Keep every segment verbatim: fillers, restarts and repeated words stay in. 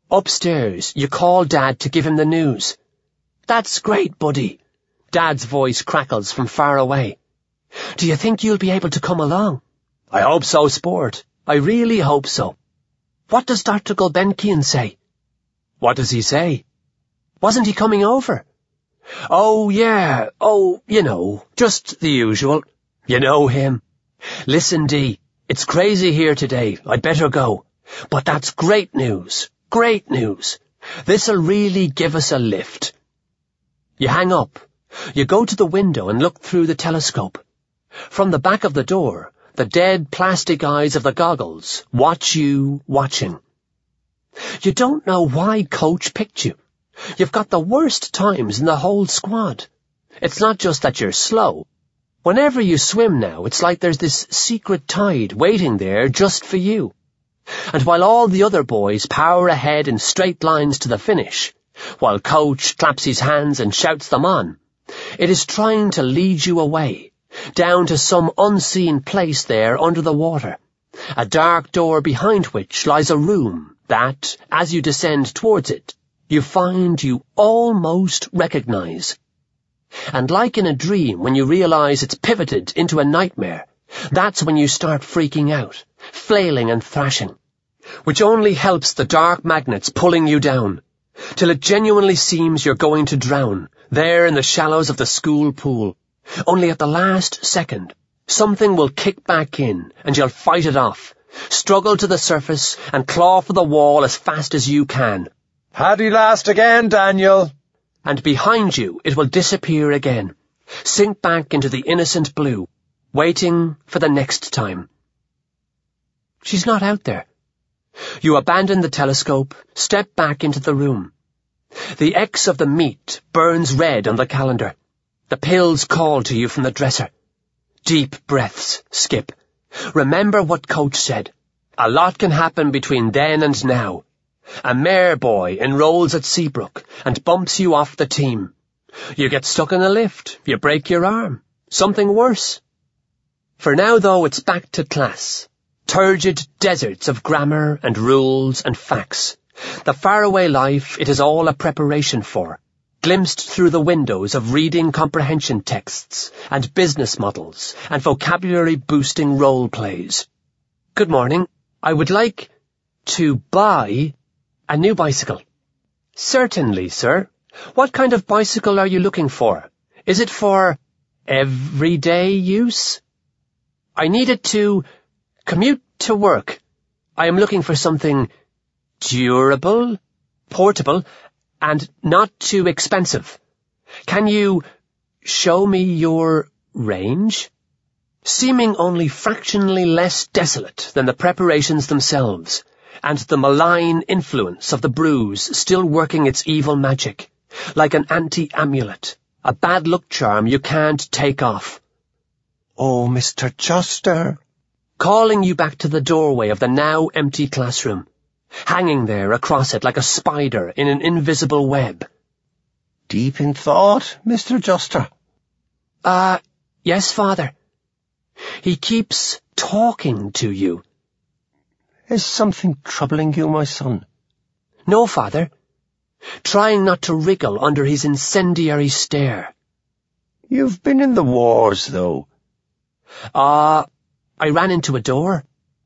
Upstairs, you call Dad to give him the news. That's great, buddy. Dad's voice crackles from far away. Do you think you'll be able to come along? I hope so, sport. I really hope so. What does Doctor Gulbenkian say? What does he say? Wasn't he coming over? Oh, yeah. Oh, you know, just the usual. You know him. Listen, Dee, it's crazy here today. I'd better go. But that's great news. Great news. This'll really give us a lift. You hang up. You go to the window and look through the telescope. From the back of the door, the dead plastic eyes of the goggles watch you watching. You don't know why Coach picked you. You've got the worst times in the whole squad. It's not just that you're slow. Whenever you swim now, it's like there's this secret tide waiting there just for you. And while all the other boys power ahead in straight lines to the finish, while Coach claps his hands and shouts them on, it is trying to lead you away, down to some unseen place there under the water, a dark door behind which lies a room that, as you descend towards it, you find you almost recognize. And like in a dream when you realize it's pivoted into a nightmare, that's when you start freaking out, flailing and thrashing, which only helps the dark magnets pulling you down, till it genuinely seems you're going to drown, there in the shallows of the school pool. Only at the last second, something will kick back in, and you'll fight it off, struggle to the surface, and claw for the wall as fast as you can. Had he last again, Daniel? And behind you it will disappear again, sink back into the innocent blue, waiting for the next time. She's not out there. You abandon the telescope, step back into the room. The X of the meet burns red on the calendar. The pills call to you from the dresser. Deep breaths, Skip. Remember what Coach said. A lot can happen between then and now. A mare boy enrolls at Seabrook and bumps you off the team. You get stuck in a lift. You break your arm. Something worse. For now, though, it's back to class. Turgid deserts of grammar and rules and facts. The faraway life it is all a preparation for, glimpsed through the windows of reading comprehension texts and business models and vocabulary-boosting role plays. Good morning. I would like to buy a new bicycle. Certainly, sir. What kind of bicycle are you looking for? Is it for everyday use? I need it to commute to work. I am looking for something durable, portable, and not too expensive. Can you show me your range? Seeming only fractionally less desolate than the preparations themselves, and the malign influence of the bruise still working its evil magic, like an anti-amulet, a bad luck charm you can't take off. Oh, Mister Juster. Calling you back to the doorway of the now empty classroom, hanging there across it like a spider in an invisible web. Deep in thought, Mister Juster? Ah, uh, yes, Father. He keeps talking to you. Is something troubling you, my son? No, Father. Trying not to wriggle under his incendiary stare. You've been in the wars, though. Ah, uh, I ran into a door.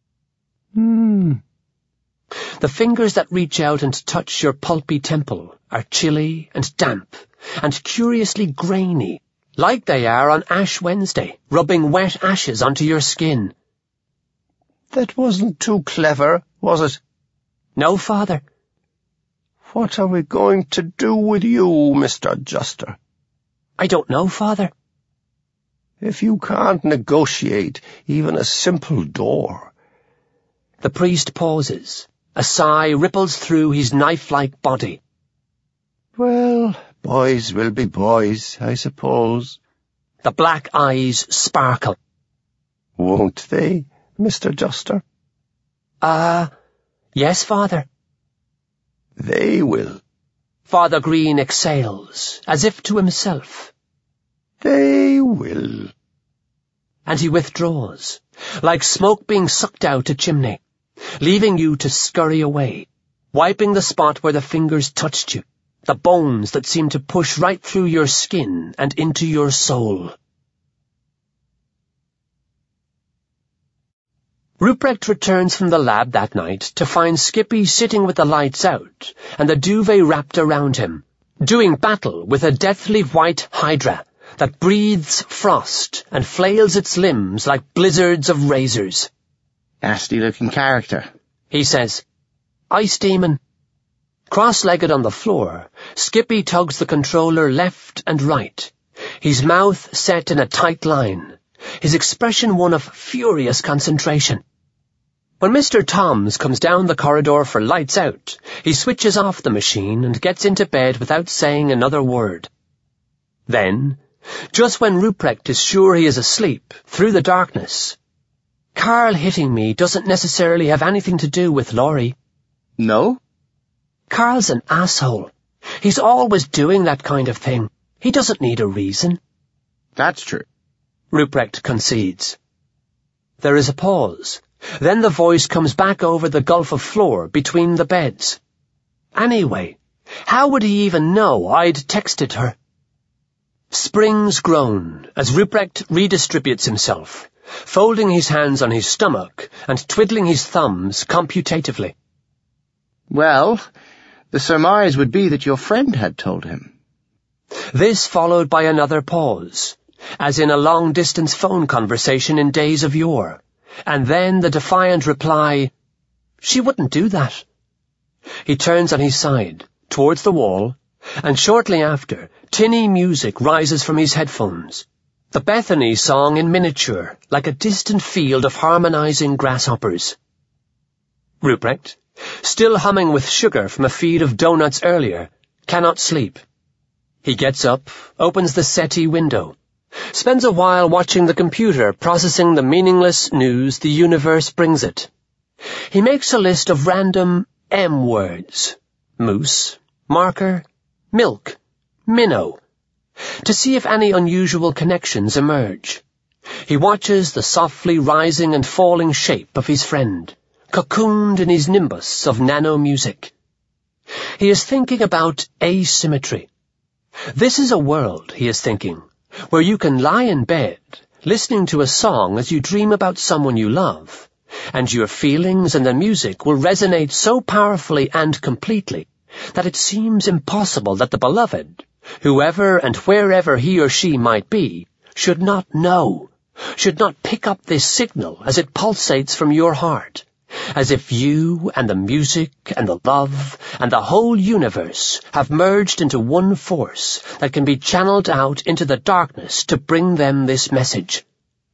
Hmm. The fingers that reach out and touch your pulpy temple are chilly and damp and curiously grainy, like they are on Ash Wednesday, rubbing wet ashes onto your skin. That wasn't too clever, was it? No, Father. What are we going to do with you, Mister Juster? I don't know, Father. If you can't negotiate even a simple door. The priest pauses. A sigh ripples through his knife-like body. Well, boys will be boys, I suppose. The black eyes sparkle. Won't they, Mister Juster? Ah, uh, yes, Father. They will. Father Green exhales, as if to himself. They will. And he withdraws, like smoke being sucked out a chimney, leaving you to scurry away, wiping the spot where the fingers touched you, the bones that seem to push right through your skin and into your soul. Ruprecht returns from the lab that night to find Skippy sitting with the lights out and the duvet wrapped around him, doing battle with a deathly white hydra that breathes frost and flails its limbs like blizzards of razors. Nasty-looking character, he says. Ice demon. Cross-legged on the floor, Skippy tugs the controller left and right, his mouth set in a tight line, his expression one of furious concentration. When Mister Toms comes down the corridor for lights out, he switches off the machine and gets into bed without saying another word. Then, just when Ruprecht is sure he is asleep, through the darkness, Carl hitting me doesn't necessarily have anything to do with Laurie. No? Carl's an asshole. He's always doing that kind of thing. He doesn't need a reason. That's true, Ruprecht concedes. There is a pause. Then the voice comes back over the gulf of floor between the beds. Anyway, how would he even know I'd texted her? Springs groan as Ruprecht redistributes himself, folding his hands on his stomach and twiddling his thumbs computatively. Well, the surmise would be that your friend had told him. This followed by another pause, as in a long-distance phone conversation in days of yore. And then the defiant reply, she wouldn't do that. He turns on his side, towards the wall, and shortly after, tinny music rises from his headphones. The Bethany song in miniature, like a distant field of harmonizing grasshoppers. Ruprecht, still humming with sugar from a feed of donuts earlier, cannot sleep. He gets up, opens the settee window, spends a while watching the computer processing the meaningless news the universe brings it. He makes a list of random M words, moose, marker, milk, minnow, to see if any unusual connections emerge. He watches the softly rising and falling shape of his friend, cocooned in his nimbus of nano-music. He is thinking about asymmetry. This is a world, he is thinking, where you can lie in bed, listening to a song as you dream about someone you love, and your feelings and the music will resonate so powerfully and completely that it seems impossible that the beloved, whoever and wherever he or she might be, should not know, should not pick up this signal as it pulsates from your heart, as if you and the music and the love and the whole universe have merged into one force that can be channeled out into the darkness to bring them this message.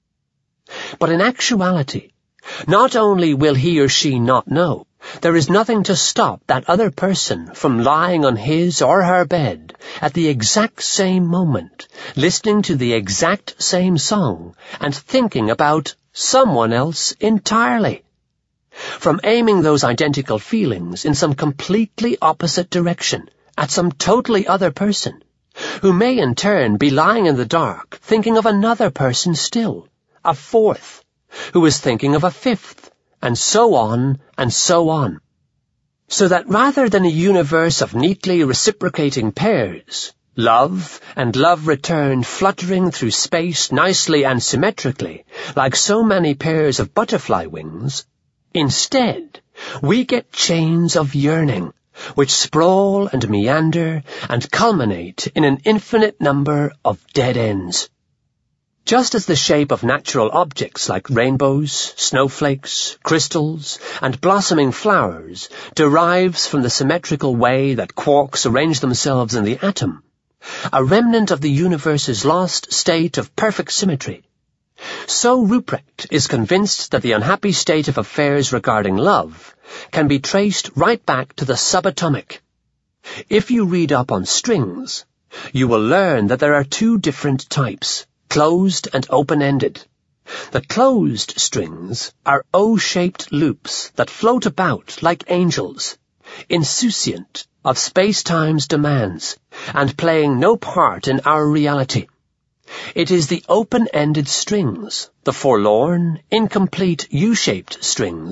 But in actuality, not only will he or she not know, there is nothing to stop that other person from lying on his or her bed at the exact same moment, listening to the exact same song and thinking about someone else entirely. From aiming those identical feelings in some completely opposite direction at some totally other person, who may in turn be lying in the dark thinking of another person still, a fourth, who is thinking of a fifth, and so on and so on. So that rather than a universe of neatly reciprocating pairs, love and love returned fluttering through space nicely and symmetrically, like so many pairs of butterfly wings, instead, we get chains of yearning, which sprawl and meander and culminate in an infinite number of dead ends. Just as the shape of natural objects like rainbows, snowflakes, crystals, and blossoming flowers derives from the symmetrical way that quarks arrange themselves in the atom, a remnant of the universe's lost state of perfect symmetry, so Ruprecht is convinced that the unhappy state of affairs regarding love can be traced right back to the subatomic. If you read up on strings, you will learn that there are two different types, closed and open-ended. The closed strings are O-shaped loops that float about like angels, insouciant of space-time's demands, and playing no part in our reality. It is the open-ended strings, the forlorn, incomplete U-shaped strings,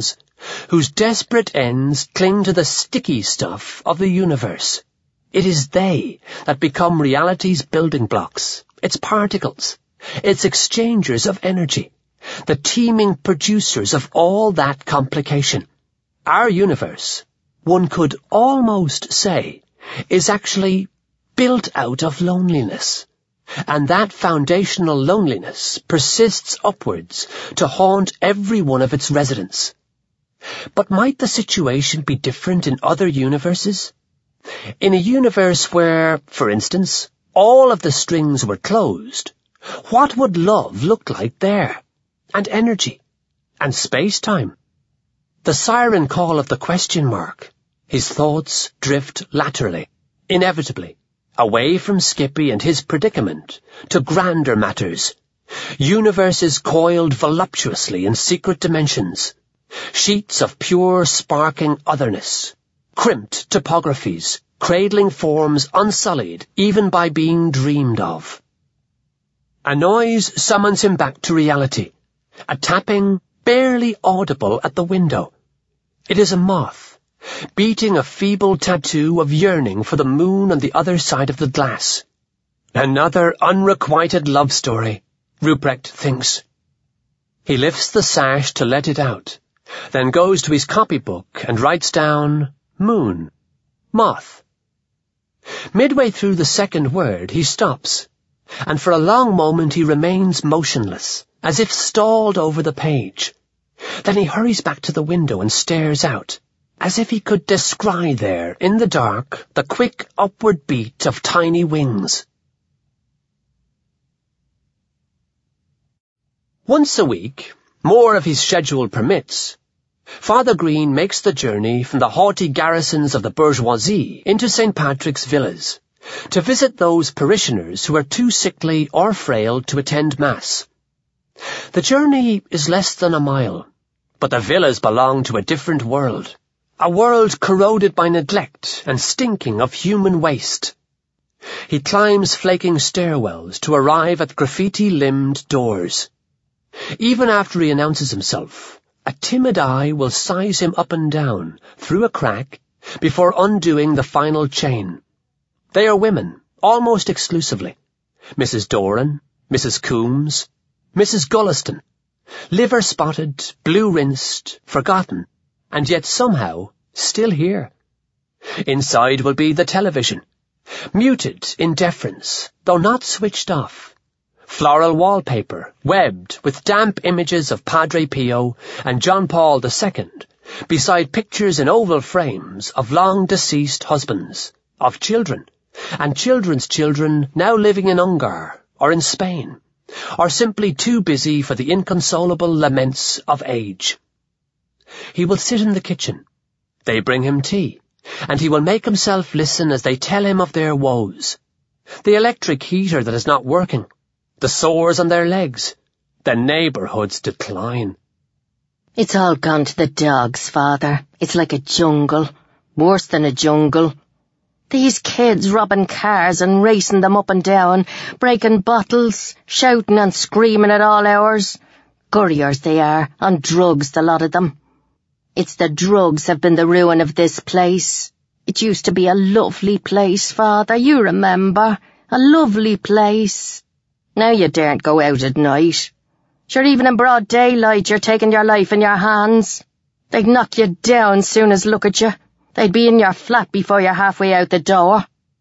whose desperate ends cling to the sticky stuff of the universe. It is they that become reality's building blocks, its particles, its exchangers of energy, the teeming producers of all that complication. Our universe, one could almost say, is actually built out of loneliness, and that foundational loneliness persists upwards to haunt every one of its residents. But might the situation be different in other universes? In a universe where, for instance, all of the strings were closed, what would love look like there? And energy? And space-time? The siren call of the question mark. His thoughts drift laterally, inevitably, away from Skippy and his predicament, to grander matters. Universes coiled voluptuously in secret dimensions. Sheets of pure sparking otherness. Crimped topographies, cradling forms unsullied even by being dreamed of. A noise summons him back to reality. A tapping, barely audible at the window. It is a moth, beating a feeble tattoo of yearning for the moon on the other side of the glass. Another unrequited love story, Ruprecht thinks. He lifts the sash to let it out, then goes to his copybook and writes down moon, moth. Midway through the second word he stops, and for a long moment he remains motionless, as if stalled over the page. Then he hurries back to the window and stares out, as if he could descry there, in the dark, the quick upward beat of tiny wings. Once a week, more of his schedule permits, Father Green makes the journey from the haughty garrisons of the bourgeoisie into Saint Patrick's villas, to visit those parishioners who are too sickly or frail to attend Mass. The journey is less than a mile, but the villas belong to a different world, a world corroded by neglect and stinking of human waste. He climbs flaking stairwells to arrive at graffiti-limbed doors. Even after he announces himself, a timid eye will size him up and down, through a crack, before undoing the final chain. They are women, almost exclusively. Missus Doran, Missus Coombs, Missus Gulliston, liver-spotted, blue-rinsed, forgotten, and yet somehow still here. Inside will be the television, muted in deference, though not switched off. Floral wallpaper, webbed with damp images of Padre Pio and John Paul the Second, beside pictures in oval frames of long-deceased husbands, of children, and children's children now living in Ungar or in Spain, or simply too busy for the inconsolable laments of age. He will sit in the kitchen. They bring him tea, and he will make himself listen as they tell him of their woes. The electric heater that is not working, the sores on their legs, the neighbourhood's decline. It's all gone to the dogs, Father. It's like a jungle. Worse than a jungle. These kids robbing cars and racing them up and down, breaking bottles, shouting and screaming at all hours. Gurriers they are, on drugs, the lot of them. It's the drugs have been the ruin of this place. It used to be a lovely place, Father, you remember. A lovely place. Now you daren't go out at night. Sure, even in broad daylight you're taking your life in your hands. They'd knock you down soon as look at you. They'd be in your flat before you're halfway out the door.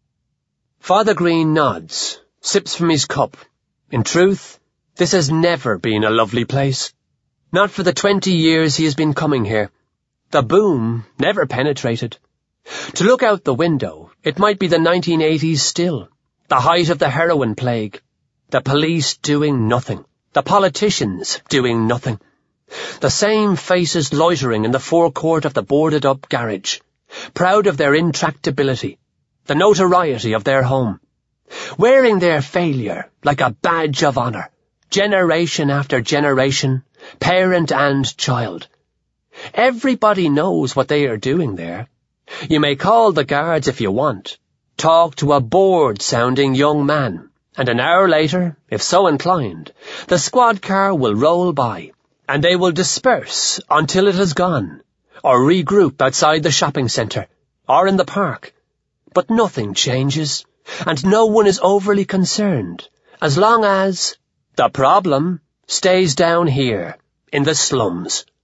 Father Green nods, sips from his cup. In truth, this has never been a lovely place. Not for the twenty years he has been coming here. The boom never penetrated. To look out the window, it might be the nineteen eighties still, the height of the heroin plague. The police doing nothing. The politicians doing nothing. The same faces loitering in the forecourt of the boarded-up garage, proud of their intractability, the notoriety of their home, wearing their failure like a badge of honour, generation after generation, parent and child. Everybody knows what they are doing there. You may call the guards if you want, talk to a bored-sounding young man, and an hour later, if so inclined, the squad car will roll by, and they will disperse until it has gone, or regroup outside the shopping centre, or in the park. But nothing changes, and no one is overly concerned, as long as the problem stays down here, in the slums.